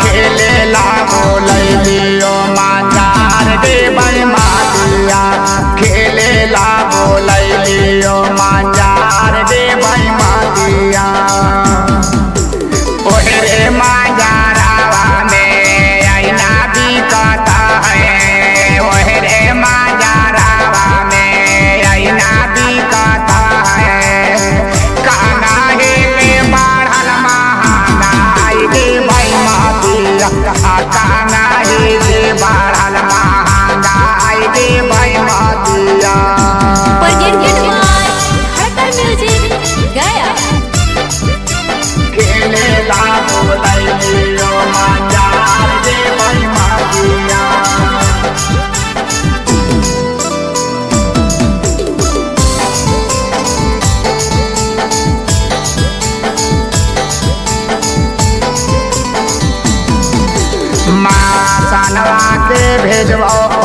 खेले ला बोलैलियो मांजार देबै मातिया खेले ला बोलैलियो मांजार देबै मातिया ओहरे मांजारावा में आईना बिकता है ओहरे मांजारावा में आईना बिकता है काना हे में बढ़ल महंगाई देबै मातिया काना हे से बढ़ल महंगाई देबै मातिया। Presented by Hacker Music, Gaya. खेले ला बोलैलियो मांजार देबै मातिया माँ सनवा के भेजबो